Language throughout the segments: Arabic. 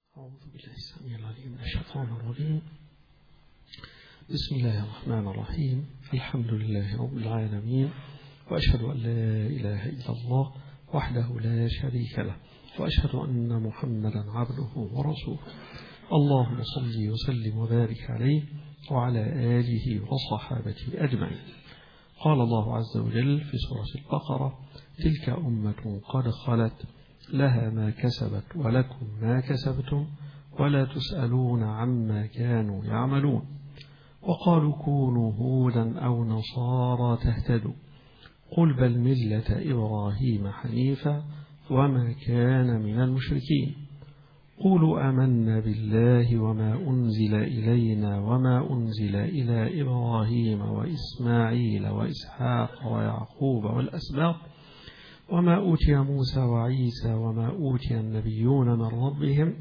أعوذ بالله السميع العليم من الشيطان الرجيم. بسم الله الرحمن الرحيم. الحمد لله رب العالمين، وأشهد أن لا إله إلا الله وحده لا شريك له، وأشهد أن محمدا عبده ورسوله. اللهم صل وسلم وبارك عليه وعلى آله وصحابته أجمعين. قال الله عز وجل في سورة البقرة: تلك أمة قد خلت لها ما كسبت ولكم ما كسبتم ولا تسألون عما كانوا يعملون. وقالوا كونوا هودا أو نصارى تهتدوا، قل بل ملة إبراهيم حنيفا وما كان من المشركين. قولوا آمنا بالله وما أنزل إلينا وما أنزل إلى إبراهيم وإسماعيل وإسحاق ويعقوب والأسباط وما أوتي موسى وعيسى وما أوتي النبيون من ربهم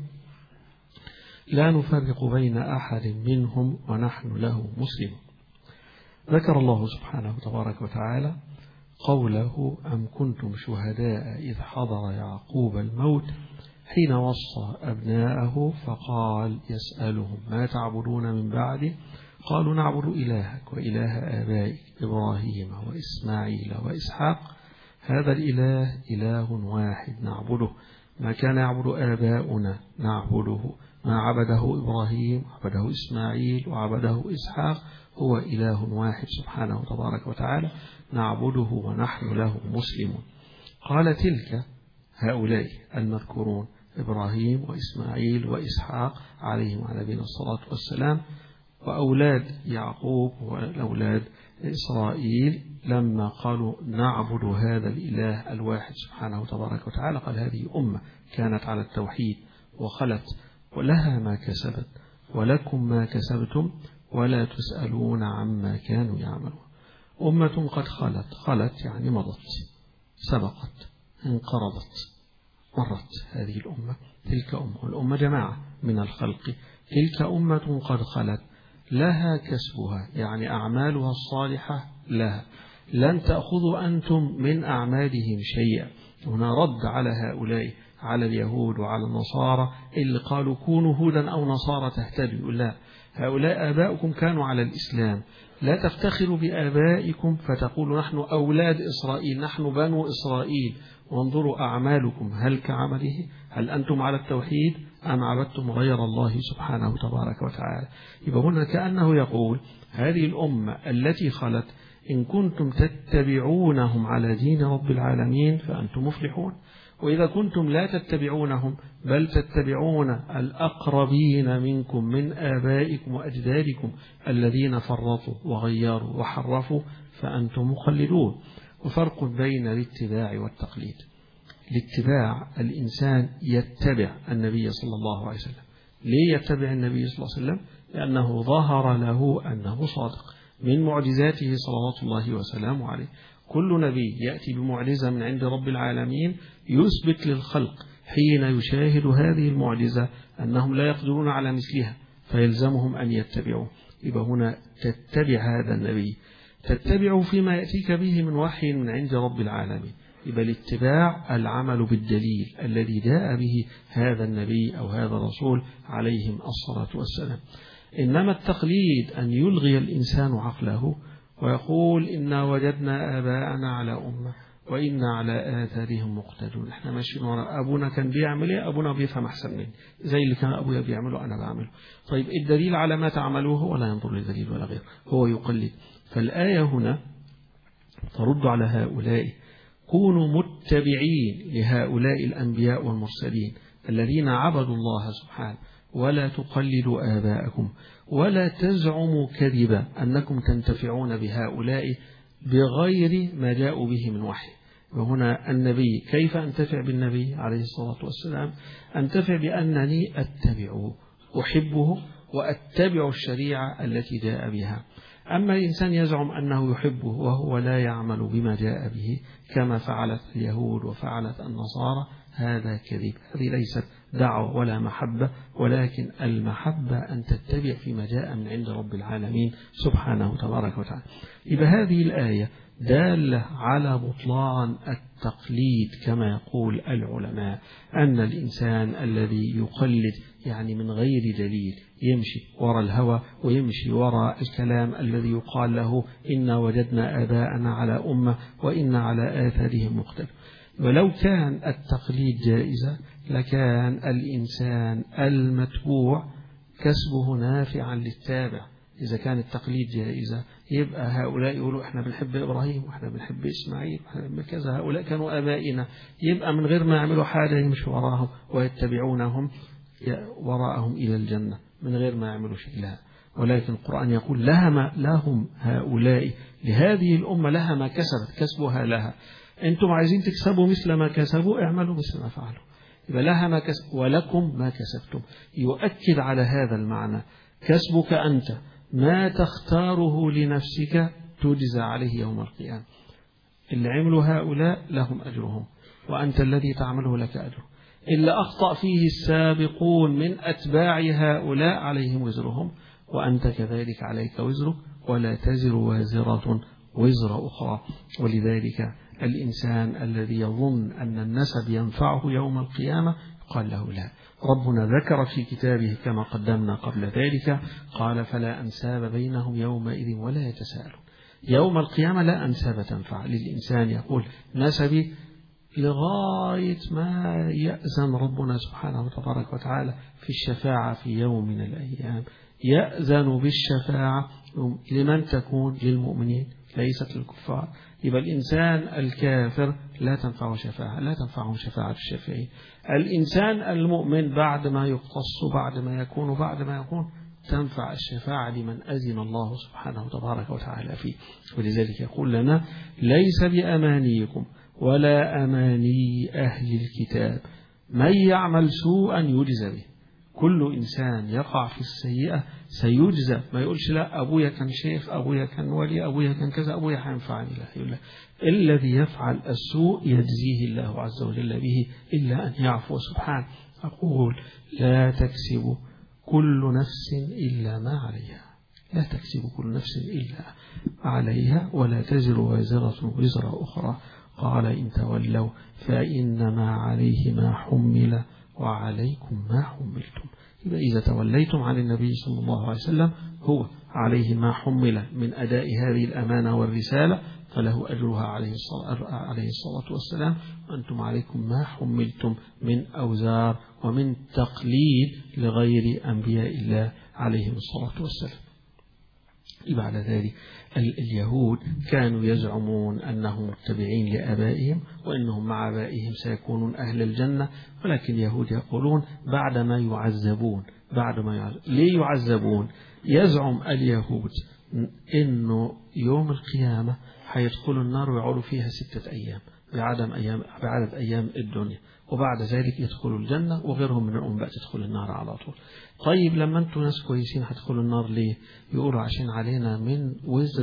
لا نفرق بين أحد منهم ونحن له مسلمون. ذكر الله سبحانه تبارك وتعالى قوله: أم كنتم شهداء إذ حضر يعقوب الموت حين وصى أبناءه فقال يسألهم ما تعبدون من بعده قالوا نعبد إلهك وإله آبائك إبراهيم وإسماعيل وإسحاق هذا الإله إله واحد نعبده، ما كان يعبد آباؤنا نعبده، ما عبده إبراهيم وعبده إسماعيل وعبده إسحاق هو إله واحد سبحانه تبارك وتعالى نعبده ونحن له مسلمون. قال تلك هؤلاء المذكورون إبراهيم وإسماعيل وإسحاق عليهم وعلى نبينا الصلاة والسلام، وأولاد يعقوب والأولاد إسرائيل، لما قالوا نعبد هذا الإله الواحد سبحانه تبارك وتعالى قال هذه أمة كانت على التوحيد وخلت ولها ما كسبت ولكم ما كسبتم ولا تسألون عما كانوا يعملون. أمة قد خلت يعني مضت، سبقت، انقرضت، مرت هذه الأمة. تلك أمة، والأمة جماعة من الخلق. تلك أمة قد خلت لها كسبها يعني أعمالها الصالحة لها، لن تأخذوا أنتم من أعمالهم شيئا. هنا رد على هؤلاء، على اليهود وعلى النصارى اللي قالوا كونوا هودا أو نصارى تهتدوا. لا، هؤلاء آباؤكم كانوا على الإسلام، لا تفتخروا بآبائكم فتقولوا نحن أولاد إسرائيل، نحن بنو إسرائيل، وانظروا أعمالكم هل كعمله؟ هل أنتم على التوحيد أم عبدتم غير الله سبحانه تبارك وتعالى؟ يبقى هنا كأنه يقول هذه الأمة التي خلت إن كنتم تتبعونهم على دين رب العالمين فأنتم مفلحون، وإذا كنتم لا تتبعونهم بل تتبعون الأقربين منكم من آبائكم وأجدادكم الذين فرطوا وغيروا وحرفوا فأنتم مخلدون. وفرق بين الاتباع والتقليد. الاتباع الإنسان يتبع النبي صلى الله عليه وسلم. ليه يتبع النبي صلى الله عليه وسلم؟ لأنه ظهر له أنه صادق، من معجزاته صلوات الله وسلامه عليه. كل نبي يأتي بمعجزة من عند رب العالمين يثبت للخلق حين يشاهد هذه المعجزة أنهم لا يقدرون على مثلها فيلزمهم أن يتبعوه. يبقى هنا تتبع هذا النبي، تتبع فيما يأتيك به من وحي من عند رب العالمين. يبقى الاتباع العمل بالدليل الذي جاء به هذا النبي أو هذا الرسول عليهم الصلاة والسلام. إنما التقليد أن يلغي الإنسان عقله ويقول إنا وجدنا آباءنا على أمة وإنا على آثارهم مقتدون. إحنا ماشيين وراء أبونا، كان بيعمل إيه؟ أبونا بيفهم أحسن مني، زي اللي كان أبويا بيعمله أنا بعمله. طيب الدليل على ما تعملوه ولا ينظر للدليل ولا غير، هو يقلد. فالآية هنا ترد على هؤلاء: كونوا متبعين لهؤلاء الأنبياء والمرسلين الذين عبدوا الله سبحانه، ولا تقلدوا آباءكم ولا تزعموا كذبا أنكم تنتفعون بهؤلاء بغير ما جاءوا به من وحي. وهنا النبي، كيف أنتفع بالنبي عليه الصلاة والسلام؟ أنتفع بأنني أتبعه، أحبه وأتبع الشريعة التي جاء بها. أما الإنسان يزعم أنه يحبه وهو لا يعمل بما جاء به كما فعلت اليهود وفعلت النصارى، هذا كذب، هذه ليست دعوة ولا محبة، ولكن المحبة أن تتبع فيما جاء من عند رب العالمين سبحانه تبارك وتعالى. يبقى هذه الآية دالة على بطلان التقليد كما يقول العلماء، أن الإنسان الذي يقلد يعني من غير دليل يمشي وراء الهوى ويمشي وراء الكلام الذي يقال له إنا وجدنا آباءنا على أمة وإنا على آثارهم مقتدون. ولو كان التقليد جائزا لكان الإنسان المتبوع كسبه نافعا للتابع. إذا كان التقليد جائزة يبقى هؤلاء يقولوا إحنا بنحب إبراهيم وإحنا بنحب إسماعيل وإحنا بنحب كذا، هؤلاء كانوا آبائنا، يبقى من غير ما يعملوا حاجة يمشوا وراهم ويتبعونهم وراءهم إلى الجنة من غير ما يعملوا شيء. لا، ولكن القرآن يقول لهم هؤلاء، لهذه الأمة لها ما كسبت، كسبها لها. أنتم عايزين تكسبوا مثل ما كسبوا، اعملوا مثل ما فعلوا. يبقى لها ما كسب ولكم ما كسبتم، يؤكد على هذا المعنى. كسبك أنت ما تختاره لنفسك تجزى عليه يوم القيامة. اللي عملوا هؤلاء لهم أجرهم وأنت الذي تعمله لك أجر. إلا أخطأ فيه السابقون من أتباع هؤلاء عليهم وزرهم وأنت كذلك عليك وزرك، ولا تزر وازرة وزر أخرى. ولذلك الإنسان الذي يظن أن النسب ينفعه يوم القيامة قال له لا. ربنا ذكر في كتابه كما قدمنا قبل ذلك قال فلا أنساب بينهم يومئذ ولا يتساءلون. يوم القيامة لا أنساب تنفع للإنسان يقول نسبي لغاية ما يأذن ربنا سبحانه وتبارك وتعالى في الشفاعة في يوم من الأيام. يأذن بالشفاعة لمن تكون؟ للمؤمنين ليست للكفار. يبقى الإنسان الكافر لا تنفعه شفاعة الشافعين. الإنسان المؤمن بعد ما يقتص بعد ما يكون تنفع الشفاعة لمن أذن الله سبحانه وتبارك وتعالى فيه. ولذلك يقول لنا ليس بأمانيكم ولا أماني أهل الكتاب من يعمل سوءا يجزى به. كل إنسان يقع في السيئة سيجزى. ما يقولش لا أبويا كان شيخ، أبويا كان ولي، أبويا كان كذا، أبويا هينفعني. لا، يقول الذي يفعل السوء يجزيه الله عز وجل به إلا أن يعفو سبحانه. أقول لا تكسب كل نفس إلا ما عليها، لا تكسب كل نفس إلا عليها ولا تزر وازرة وزر أخرى. قال إن تولوا فإنما عليه ما حمل وعليكم ما حملتم. يبقى إذا توليتم عن النبي صلى الله عليه وسلم هو عليه ما حمل من أداء هذه الأمانة والرسالة فله أجرها عليه الصلاة والسلام، وأنتم عليكم ما حملتم من أوزار ومن تقليد لغير أنبياء الله عليهم الصلاة والسلام. بعد ذلك اليهود كانوا يزعمون أنهم متبعين لآبائهم وأنهم مع آبائهم سيكونون أهل الجنة، ولكن اليهود يقولون بعدما يعذبون. ليه يعذبون؟ يزعم اليهود أنه يوم القيامة هيدخلوا النار ويقعدوا فيها 6 أيام بعدد أيام الدنيا، وبعد ذلك يدخلوا الجنة وغيرهم من الأمة تدخل النار على طول. طيب لما أنتم ناس كويسين هتدخلوا النار ليه؟ يقولوا عشان علينا من وزر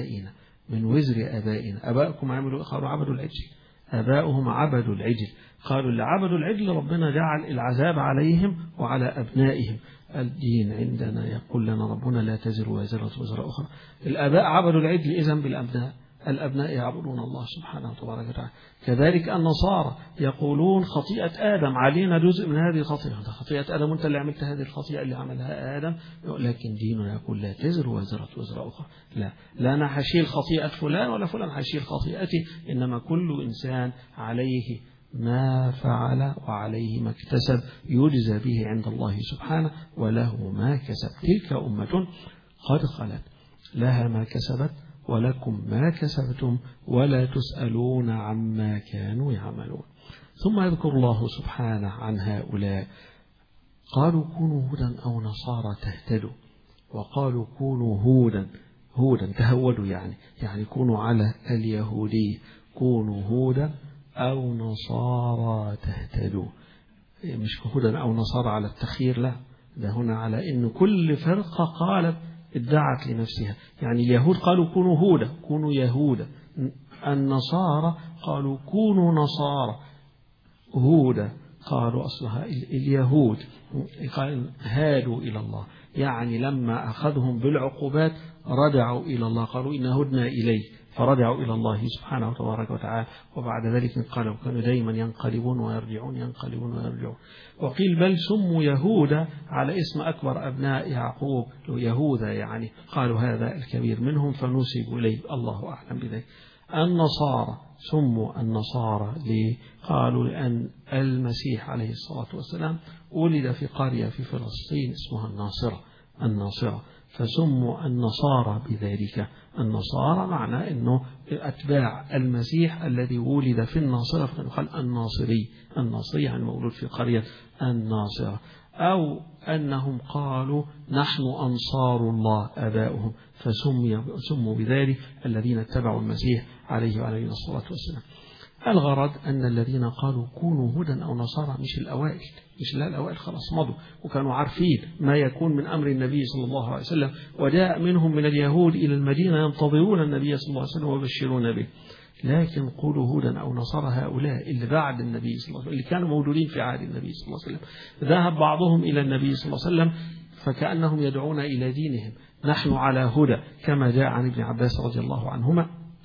آبائنا. أبائكم عملوا قالوا عبدوا العجل، آباؤهم عبدوا العجل. قالوا اللي عبدوا العجل ربنا جعل العذاب عليهم وعلى أبنائهم. الدين عندنا يقول لنا ربنا لا تزر وازرة وزر أخرى. الآباء عبدوا العجل إذن بالأبناء، الأبناء يعبدون الله سبحانه وتبارك وتعالى. كذلك النصارى يقولون خطيئة آدم علينا جزء من هذه الخطيئة. خطيئة آدم أنت اللي عملت هذه الخطيئة اللي عملها آدم. لكن ديننا يقول لا تزر وازرة وزر أخرى. لا أنا هشيل خطيئة فلان ولا فلان هشيل خطيئتي، إنما كل إنسان عليه ما فعل وعليه ما اكتسب يجزى به عند الله سبحانه وله ما كسب. تلك أمة قد خلت لها ما كسبت ولكم ما كسبتم ولا تسألون عما كانوا يعملون. ثم يذكر الله سبحانه عن هؤلاء قالوا كونوا هودا أو نصارى تهتدوا، وقالوا كونوا هودا تهودوا يعني كونوا على اليهودية، كونوا هودا أو نصارى تهتدوا. مش هودا أو نصارى على التخيير، لا، ده هنا على إن كل فرقة قالت ادعت لنفسها. يعني اليهود قالوا كونوا هودا كونوا يهودا، النصارى قالوا كونوا نصارى هودا قالوا أصلها اليهود هادوا إلى الله، يعني لما أخذهم بالعقوبات رجعوا إلى الله، قالوا إن هدنا إليه فرجعوا إلى الله سبحانه تبارك وتعالى، وبعد ذلك انقلبوا، كانوا دائما ينقلبون ويرجعون ينقلبون ويرجعون. وقيل بل سموا يهودا على اسم أكبر أبناء يعقوب يهوذا، يعني قالوا هذا الكبير منهم فنسبوا إليه، الله أعلم بذلك. النصارى سموا النصارى قالوا لأن المسيح عليه الصلاة والسلام ولد في قرية في فلسطين اسمها الناصرة فسموا النصارى بذلك. النصارى معنى أنه أتباع المسيح الذي ولد في الناصرة، فقال الناصري يعني مولود في قرية الناصرة. أو أنهم قالوا نحن أنصار الله آباؤهم، فسموا بذلك الذين اتبعوا المسيح عليه وعلى الصلاة والسلام. الغرض أن الذين قالوا كونوا هدى أو نصارى مش الأوائل، الأوائل خلاص مضوا وكانوا عارفين ما يكون من أمر النبي صلى الله عليه وسلم، وجاء منهم من اليهود إلى المدينة ينتظرون النبي صلى الله عليه وسلم ويبشرون به. لكن قولوا هدى أو نصارى هؤلاء اللي بعد النبي صلى الله عليه وسلم، اللي كانوا موجودين في عهد النبي صلى الله عليه وسلم، ذهب بعضهم إلى النبي صلى الله عليه وسلم فكأنهم يدعون إلى دينهم، نحن على هدى، كما جاء عن ابن عباس رضي الله عنهما،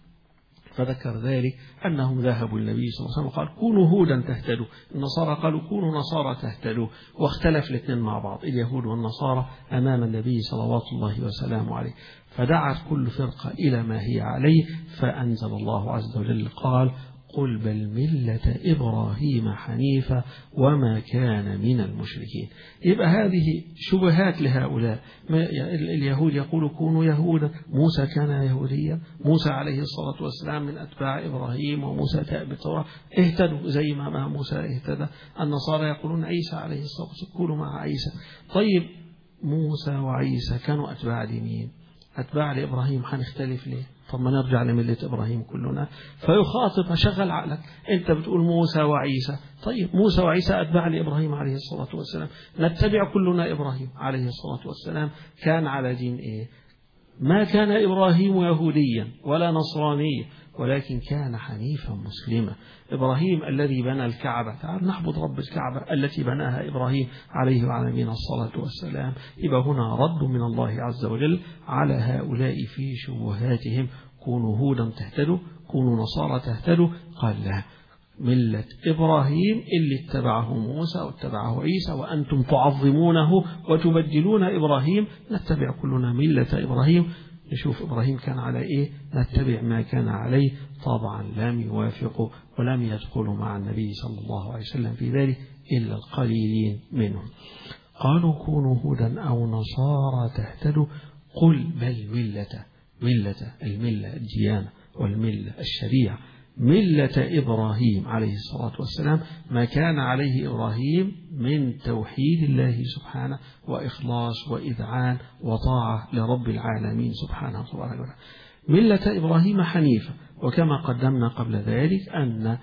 فذكر ذلك أنهم ذهبوا النبي صلى الله عليه وسلم وقال كونوا هودا تهتدوا، النصارى قالوا كونوا نصارى تهتدوا، واختلف الاثنين مع بعض اليهود والنصارى أمام النبي صلوات الله وسلامه عليه، فدعت كل فرقة إلى ما هي عليه، فأنزل الله عز وجل قال قل بل ملة إبراهيم حنيفا وما كان من المشركين. يبقى هذه شبهات لهؤلاء. اليهود يقول كونوا يهودا، موسى كان يهوديا، موسى عليه الصلاة والسلام من أتباع إبراهيم، وموسى تأب بالتوراة، اهتدوا زي ما موسى اهتدى. النصارى يقولون عيسى عليه الصلاة والسلام كونوا مع عيسى. طيب موسى وعيسى كانوا أتباع لمين؟ أتباع لإبراهيم، هنختلف ليه؟ طب ما نرجع لملة إبراهيم كلنا. فيخاطب شغل عقلك، أنت بتقول موسى وعيسى، طيب موسى وعيسى أتباع لإبراهيم عليه الصلاة والسلام، نتبع كلنا إبراهيم عليه الصلاة والسلام، كان على دين إيه؟ ما كان إبراهيم يهوديا ولا نصرانيا، ولكن كان حنيفا مسلما. إبراهيم الذي بنى الكعبة، تعال نعبد رب الكعبة التي بناها إبراهيم عليه وعلى نبينا الصلاة والسلام. يبقى هنا رد من الله عز وجل على هؤلاء في شبهاتهم، كونوا هودا تهتدوا، كونوا نصارى تهتدوا. قال لا، ملة إبراهيم اللي اتبعه موسى واتبعه عيسى، وأنتم تعظمونه وتبدلون إبراهيم، نتبع كلنا ملة إبراهيم. نشوف إبراهيم كان على إيه، نتبع ما كان عليه. طبعا لم يوافقوا ولم يدخلوا مع النبي صلى الله عليه وسلم في ذلك إلا القليلين منهم. قالوا كونوا هودا أو نصارى تهتدوا، قل بل ملة الملة الديانة والملة الشريعة، ملة إبراهيم عليه الصلاة والسلام، ما كان عليه إبراهيم من توحيد الله سبحانه وإخلاص وإذعان وطاعة لرب العالمين سبحانه وتعالى. ملة إبراهيم حنيفة، وكما قدمنا قبل ذلك أن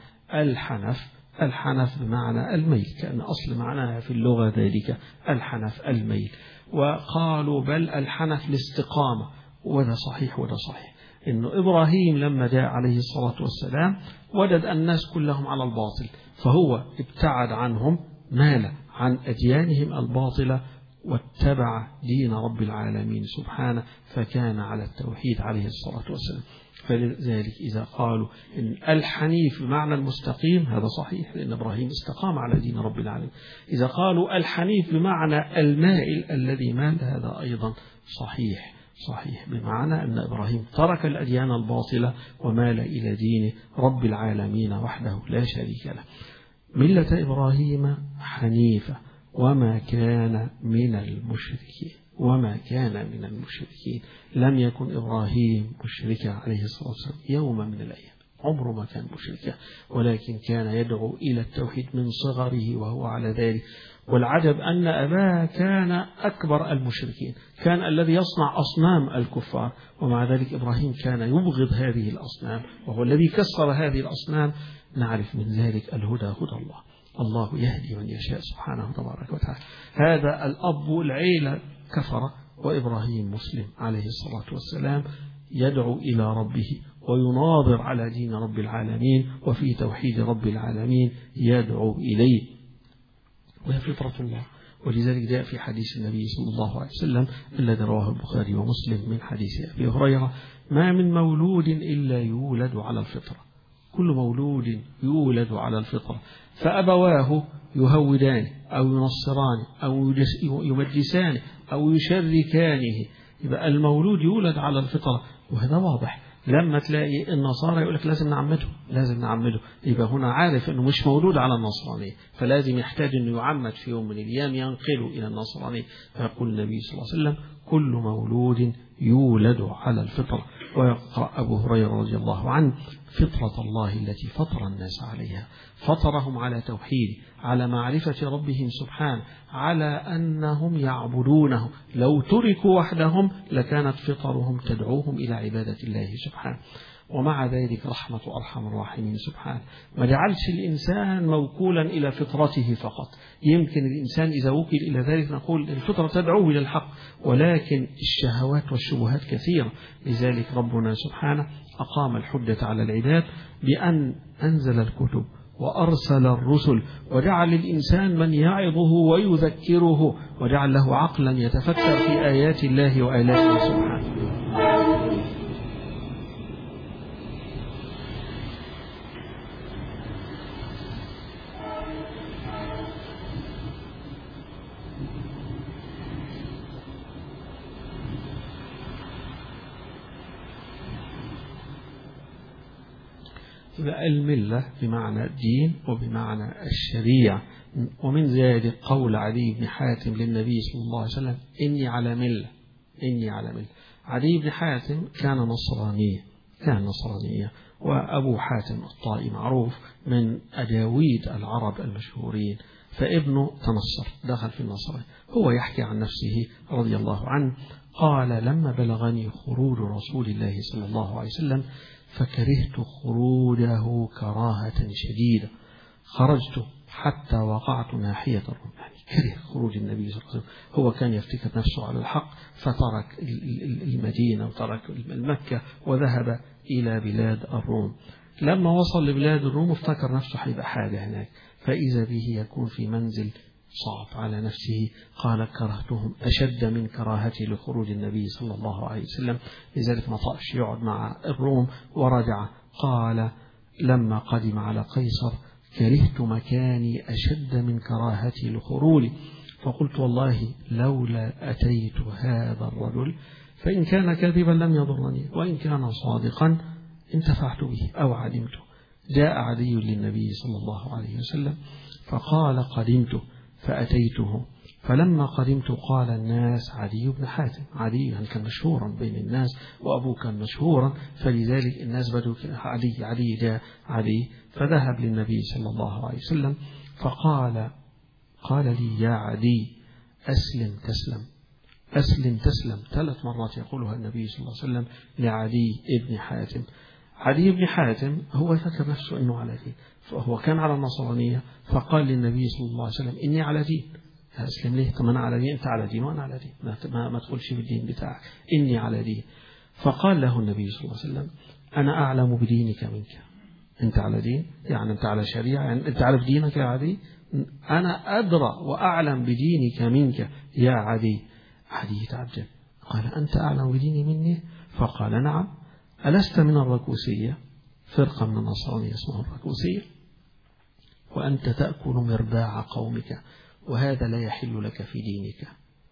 الحنف بمعنى الميل، كأن أصل معناها في اللغة ذلك الحنف الميل. وقالوا بل الحنف الاستقامة، وده صحيح وده صحيح، إنه إبراهيم لما جاء عليه الصلاة والسلام وجد الناس كلهم على الباطل، فهو ابتعد عنهم، مال عن أديانهم الباطلة واتبع دين رب العالمين سبحانه، فكان على التوحيد عليه الصلاة والسلام. فلذلك إذا قالوا إن الحنيف بمعنى المستقيم، هذا صحيح لأن إبراهيم استقام على دين رب العالمين. إذا قالوا الحنيف بمعنى المائل الذي مال، هذا أيضا صحيح بمعنى أن إبراهيم ترك الأديان الباطلة ومال إلى دين رب العالمين وحده لا شريك له. ملة إبراهيم حنيفة وما كان من المشركين، لم يكن إبراهيم مشركا عليه الصلاة والسلام يوم من الأيام، عمره ما كان مشركا، ولكن كان يدعو إلى التوحيد من صغره وهو على ذلك. والعجب أن أباه كان أكبر المشركين، كان الذي يصنع أصنام الكفار، ومع ذلك إبراهيم كان يبغض هذه الأصنام، وهو الذي كسر هذه الأصنام. نعرف من ذلك الهدى هدى الله يهدي من يشاء سبحانه تبارك وتعالى. هذا الأب والعيلة كفر، وإبراهيم مسلم عليه الصلاة والسلام، يدعو إلى ربه ويناظر على دين رب العالمين، وفي توحيد رب العالمين يدعو إليه. وهي فطرة الله. ولذلك جاء في حديث النبي صلى الله عليه وسلم الذي رواه البخاري ومسلم من حديث أبي هريرة: ما من مولود إلا يولد على الفطرة، كل مولود يولد على الفطرة، فأبواه يهودان أو ينصران أو يمجسان أو يشركانه. يبقى المولود يولد على الفطرة، وهذا واضح. لما تلاقي النصارى يقول لك لازم نعمده، يبقى هنا عارف انه مش مولود على النصرانية، فلازم يحتاج انه يعمد في يوم من الايام ينقله الى النصرانية. فيقول النبي صلى الله عليه وسلم: كل مولود يولد على الفطرة. ويقرأ أبو هريرة رضي الله عنه: فطرة الله التي فطر الناس عليها، فطرهم على توحيد، على معرفة ربهم سبحانه، على أنهم يعبدونه، لو تركوا وحدهم لكانت فطرهم تدعوهم إلى عبادة الله سبحانه. ومع ذلك رحمة أرحم الراحمين سبحانه ما جعلش الإنسان موكولا إلى فطرته فقط. يمكن الإنسان إذا وكل إلى ذلك نقول الفطرة تدعوه إلى الحق، ولكن الشهوات والشبهات كثيرة. لذلك ربنا سبحانه أقام الحجة على العباد بأن أنزل الكتب وأرسل الرسل، وجعل الإنسان من يعظه ويذكره، وجعل له عقلا يتفكر في آيات الله وآلاته سبحانه. الملة بمعنى الدين وبمعنى الشريعة. ومن ذلك قول علي بن حاتم للنبي صلى الله عليه وسلم: إني على ملة. علي بن حاتم كان نصرانية، وأبو حاتم الطائي معروف من أجاويد العرب المشهورين، فابنه تنصر دخل في النصرانية. هو يحكي عن نفسه رضي الله عنه قال: لما بلغني خروج رسول الله صلى الله عليه وسلم فكرهت خروجه كراهة شديدة، خرجت حتى وقعت ناحية الروم. يعني كره خروج النبي صلى الله عليه وسلم، هو كان يفتكر نفسه على الحق، فترك المدينة وترك مكة وذهب إلى بلاد الروم. لما وصل لبلاد الروم افتكر نفسه هيبقى حاجة هناك، فإذا به يكون في منزل صعب على نفسه. قال: كرهتهم أشد من كراهتي لخروج النبي صلى الله عليه وسلم. لذلك ما طقش يقعد مع الروم ورجع. قال: لما قدم على قيصر كرهت مكاني أشد من كراهتي لخروجي، فقلت: والله لولا أتيت هذا الرجل فإن كان كاذبا لم يضرني، وإن كان صادقا انتفعت به أو علمته. جاء عدي للنبي صلى الله عليه وسلم فقال: قدمت فأتيته، فلما قدمت قال الناس: عدي بن حاتم. عدي كان مشهورا بين الناس، وأبوه كان مشهورا، فلذلك الناس بدوا عدي جاء عدي. فذهب للنبي صلى الله عليه وسلم فقال: قال لي: يا عدي أسلم تسلم، أسلم تسلم. 3 مرات يقولها النبي صلى الله عليه وسلم لعدي بن حاتم. عدي بن حاتم هو فكر نفسه أنه على دين، فهو كان على النصرانية، فقال للنبي صلى الله عليه وسلم: إني على دين. أسلم ليه؟ طب أنا على دين، أنت على دين وأنا على دين، ما تقولش بالدين بتاعك، إني على دين. فقال له النبي صلى الله عليه وسلم: أنا أعلم بدينك منك. أنت على دين يعني أنت على شريعة، يعني أنت عارف دينك يا عدي، أنا أدرى وأعلم بدينك منك يا عدي. عدي تعجب قال: أنت أعلم بديني مني؟ فقال: نعم. ألست من الركوسية؟ فرقة من النصرانية اسمها الركوسية، وأنت تأكل مرباع قومك، وهذا لا يحل لك في دينك.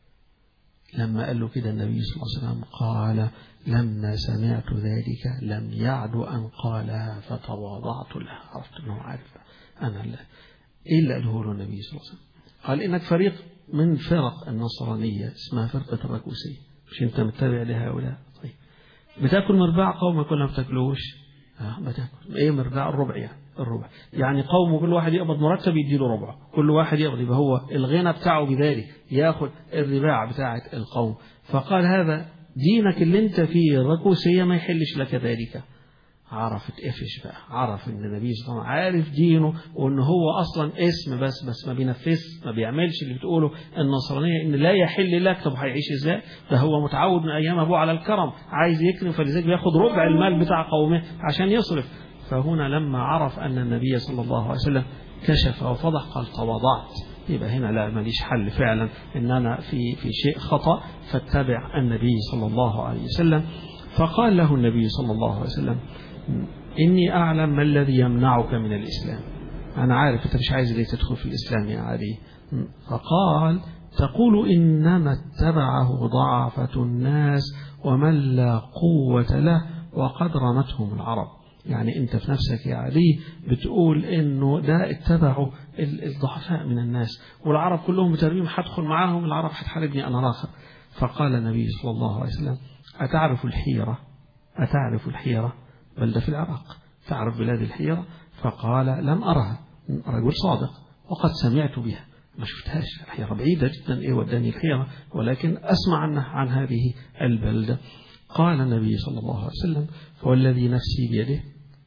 لما قال له كده النبي صلى الله عليه وسلم قال: لما سمعت ذلك لم يعد أن قالها فتواضعت لها. عرفت أنه عارف أنا لا. إيه اللي قاله له النبي صلى الله عليه وسلم؟ قال: إنك فريق من فرق النصرانية اسمها فرقة الركوسية، مش أنت متابع لهؤلاء؟ طيب بتاكل مرباع قومك ولا ما بتاكلوش؟ بتاكل. ايه مرباع؟ الربع. يعني الربع يعني قومه كل واحد يقبض مرتب يديله ربعه، كل واحد يقبض، يبقى هو الغنى بتاعه بذلك ياخد الرباع بتاعه القوم. فقال: هذا دينك اللي انت فيه الركوسية ما يحلش لك ذلك. عرف اتقفش بقى، عرف ان النبي صلى الله عليه وسلم عارف دينه، وان هو اصلا اسم بس ما بينفذش، ما بيعملش اللي بتقوله النصرانية ان لا يحل لك. طب هيعيش ازاي؟ ده هو متعود من ايام ابوه على الكرم، عايز يكرم، فلذلك بياخد ربع المال بتاع قومه عشان يصرف. فهنا لما عرف ان النبي صلى الله عليه وسلم كشف وفضح قال: يبقى هنا لا ماليش حل فعلا إن أنا في شيء خطأ فاتبع النبي صلى الله عليه وسلم. فقال له النبي صلى الله عليه وسلم إني أعلم ما الذي يمنعك من الإسلام، أنا عارف أنت مش عايز ليه تدخل في الإسلام يا علي. فقال تقول إنما اتبعه ضعفة الناس ومن لا قوة له وقد رمتهم العرب. يعني أنت في نفسك يا علي بتقول إنه ده اتبعوا الضعفاء من الناس والعرب كلهم بترميم هدخل معاهم العرب هتحاربني أنا الآخر. فقال النبي صلى الله عليه وسلم أتعرف الحيرة بل ده في العراق، تعرف بلاد الحيرة؟ فقال لم أرها، رجل صادق وقد سمعت بها، ما شفتهاش، الحيرة بعيدة جدا، إيه وداني الحيرة، ولكن أسمع عن هذه البلدة. قال النبي صلى الله عليه وسلم فوالذي نفسي بيده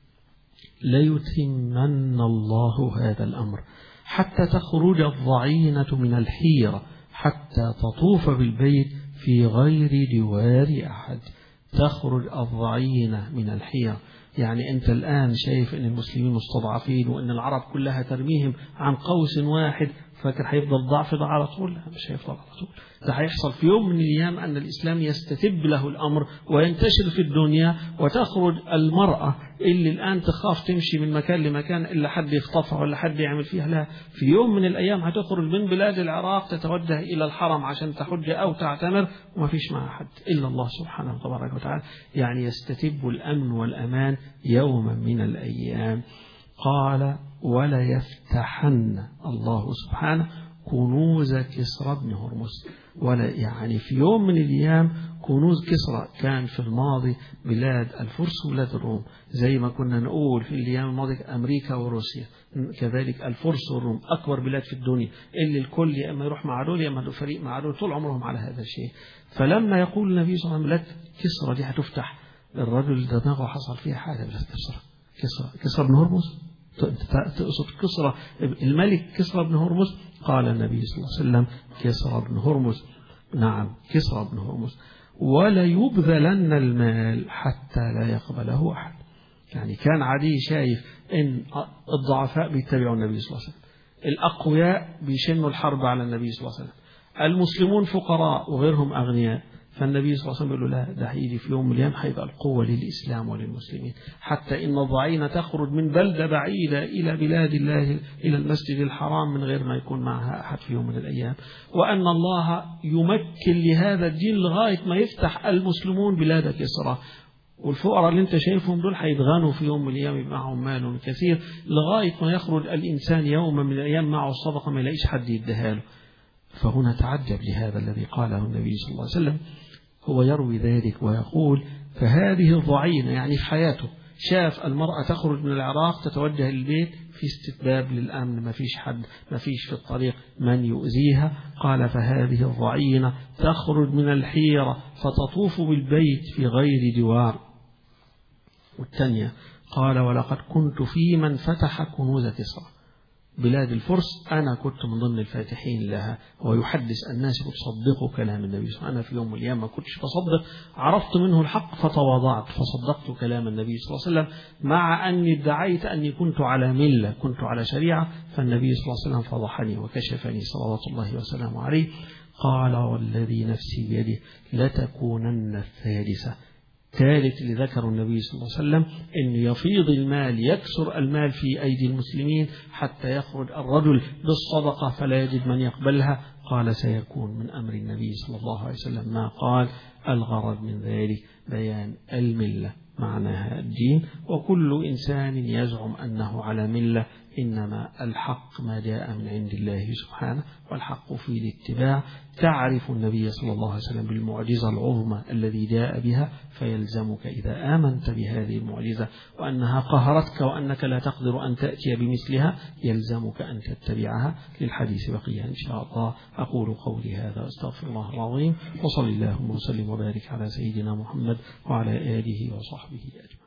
ليتمن الله هذا الأمر حتى تخرج الضعينة من الحيرة حتى تطوف بالبيت في غير جوار أحد. تخرج الضعينة من الحيرة، يعني أنت الآن شايف أن المسلمين مستضعفين وأن العرب كلها ترميهم عن قوس واحد، فاكر هيفضل ضعف ده على طول؟ لا، مش هيفضل على طول، ده هيحصل في يوم من الأيام أن الإسلام يستتب له الأمر وينتشر في الدنيا، وتخرج المرأة اللي الآن تخاف تمشي من مكان لمكان إلا حد يخطفها ولا حد يعمل فيها، لا، في يوم من الأيام هتخرج من بلاد العراق تتوجه إلى الحرم عشان تحج أو تعتمر وما فيش معها حد إلا الله سبحانه وتبارك وتعالى. يعني يستتب الأمن والأمان يوما من الأيام. قال ولا يفتحن الله سبحانه كنوز كسرى بن هرمز. ولا يعني في يوم من الأيام كنوز كسرى كان في الماضي بلاد الفرس وبلاد الروم، زي ما كنا نقول في الأيام الماضية أمريكا وروسيا، كذلك الفرس والروم أكبر بلاد في الدنيا اللي الكل يا إما يروح مع دول يا إما فريق مع دول، طول عمرهم على هذا الشيء. فلما يقول النبي صلى الله عليه وسلم بلاد كسرى دي هتفتح، الرجل دماغه حصل فيها حاجة بلاد كسرى بن هرمز، تقصد كسرى الملك كسرى بن هرمز؟ قال النبي صلى الله عليه وسلم كسرى بن هرمز، نعم كسرى بن هرمز. ولا يبذلن المال حتى لا يقبله أحد. يعني كان عدي شايف ان الضعفاء بيتبعوا النبي صلى الله عليه وسلم، الأقوياء بيشنوا الحرب على النبي صلى الله عليه وسلم، المسلمون فقراء وغيرهم أغنياء، فالنبي صلى الله عليه وسلم يقول له لا، ده هيجي في يوم من الأيام هيبقى القوة للإسلام وللمسلمين، حتى إن الضعينة تخرج من بلدة بعيدة إلى بلاد الله إلى المسجد الحرام من غير ما يكون معها أحد في يوم من الأيام، وأن الله يمكن لهذا الدين لغاية ما يفتح المسلمون بلاد كسرى، والفقراء اللي انت شايفهم دول هيتغنوا في يوم من الأيام يبقى معهم مال كثير، لغاية ما يخرج الإنسان يوم من الأيام معه الصدقة ما يلاقيش حد يديها له. فهنا تعجب لهذا الذي قاله النبي صلى الله عليه وسلم، هو يروي ذلك ويقول فهذه الضعينة، يعني في حياته شاف المرأة تخرج من العراق تتوجه للبيت في استتباب للأمن، ما فيش حد، ما فيش في الطريق من يؤذيها. قال فهذه الضعينة تخرج من الحيرة فتطوف بالبيت في غير جوار. والثانية قال ولقد كنت في من فتح كنوز كسرى، بلاد الفرس أنا كنت من ضمن الفاتحين لها، ويحدث الناس وتصدقوا كلام النبي صلى الله عليه وسلم. أنا في يوم من الأيام ما كنتش بصدق، عرفت منه الحق فتواضعت فصدقت كلام النبي صلى الله عليه وسلم، مع أني ادعيت أني كنت على ملة، كنت على شريعة، فالنبي صلى الله عليه وسلم فضحني وكشفني صلوات الله وسلامه عليه. قال والذي نفسي بيده لتكونن الثالثة. ثالث اللي ذكر النبي صلى الله عليه وسلم أن يفيض المال، يكسر المال في أيدي المسلمين حتى يخرج الرجل بالصدقة فلا يجد من يقبلها. قال سيكون من أمر النبي صلى الله عليه وسلم ما قال. الغرض من ذلك بيان الملة، معناها الدين، وكل إنسان يزعم أنه على ملة، إنما الحق ما جاء من عند الله سبحانه، والحق في الاتباع. تعرف النبي صلى الله عليه وسلم بالمعجزة العظمى الذي جاء بها، فيلزمك إذا آمنت بهذه المعجزة وأنها قهرتك وأنك لا تقدر أن تأتي بمثلها، يلزمك أن تتبعها. للحديث بقية إن شاء الله. أقول قولي هذا أستغفر الله العظيم، وصلى الله وسلم وبارك على سيدنا محمد وعلى آله وصحبه أجمعين.